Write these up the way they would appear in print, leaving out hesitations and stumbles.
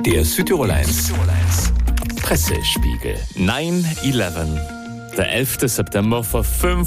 Der Südtirol 1 Pressespiegel. 9/11. Der 11. September vor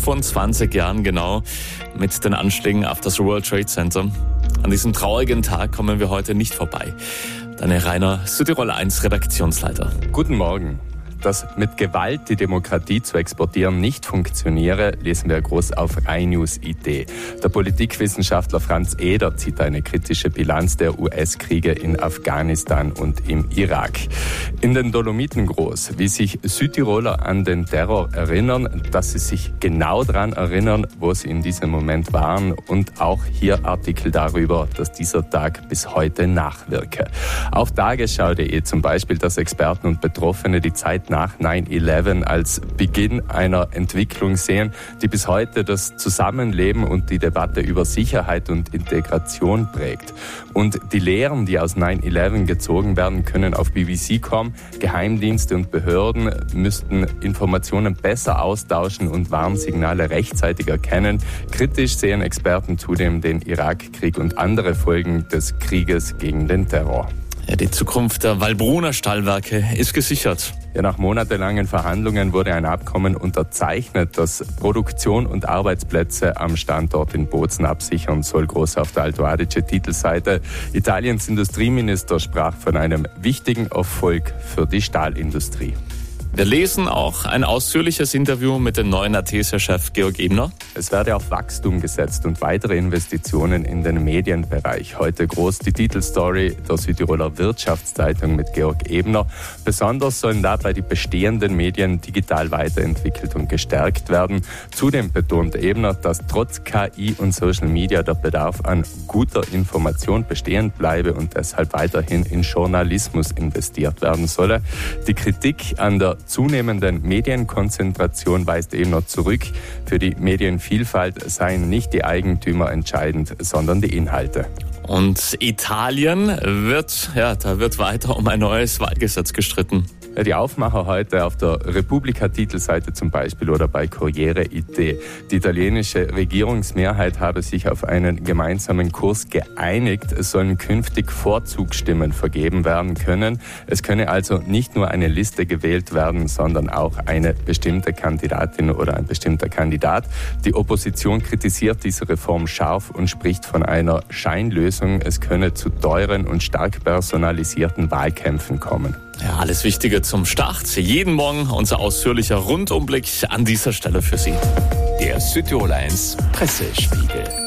25 Jahren genau, mit den Anschlägen auf das World Trade Center. An diesem traurigen Tag kommen wir heute nicht vorbei. Deine Rainer, Südtirol 1 Redaktionsleiter. Guten Morgen. Dass mit Gewalt die Demokratie zu exportieren nicht funktioniere, lesen wir groß auf iNews.it. Der Politikwissenschaftler Franz Eder zieht eine kritische Bilanz der US-Kriege in Afghanistan und im Irak. In den Dolomiten groß, wie sich Südtiroler an den Terror erinnern, dass sie sich genau daran erinnern, wo sie in diesem Moment waren, und auch hier Artikel darüber, dass dieser Tag bis heute nachwirke. Auf Tagesschau.de zum Beispiel, dass Experten und Betroffene die Zeit nach 9/11 als Beginn einer Entwicklung sehen, die bis heute das Zusammenleben und die Debatte über Sicherheit und Integration prägt. Und die Lehren, die aus 9/11 gezogen werden, können auf BBC.com. Geheimdienste und Behörden müssten Informationen besser austauschen und Warnsignale rechtzeitig erkennen. Kritisch sehen Experten zudem den Irakkrieg und andere Folgen des Krieges gegen den Terror. Ja, die Zukunft der Wallbruner Stahlwerke ist gesichert. Ja, nach monatelangen Verhandlungen wurde ein Abkommen unterzeichnet, das Produktion und Arbeitsplätze am Standort in Bozen absichern soll. Groß auf der Alto Adige-Titelseite. Italiens Industrieminister sprach von einem wichtigen Erfolg für die Stahlindustrie. Wir lesen auch ein ausführliches Interview mit dem neuen Atesia-Chef Georg Ebner. Es werde auf Wachstum gesetzt und weitere Investitionen in den Medienbereich. Heute groß die Titelstory der Südtiroler Wirtschaftszeitung mit Georg Ebner. Besonders sollen dabei die bestehenden Medien digital weiterentwickelt und gestärkt werden. Zudem betont Ebner, dass trotz KI und Social Media der Bedarf an guter Information bestehen bleibe und deshalb weiterhin in Journalismus investiert werden solle. Die Kritik an der zunehmenden Medienkonzentration weist Ebner zurück. Für die Medienvielfalt seien nicht die Eigentümer entscheidend, sondern die Inhalte. Und Italien da wird weiter um ein neues Wahlgesetz gestritten. Die Aufmacher heute auf der Repubblica-Titelseite zum Beispiel oder bei Corriere.it. Die italienische Regierungsmehrheit habe sich auf einen gemeinsamen Kurs geeinigt. Es sollen künftig Vorzugsstimmen vergeben werden können. Es könne also nicht nur eine Liste gewählt werden, sondern auch eine bestimmte Kandidatin oder ein bestimmter Kandidat. Die Opposition kritisiert diese Reform scharf und spricht von einer Scheinlösung. Es könne zu teuren und stark personalisierten Wahlkämpfen kommen. Ja, alles Wichtige zum Start. Jeden Morgen unser ausführlicher Rundumblick an dieser Stelle für Sie. Der Südtirol 1 Pressespiegel.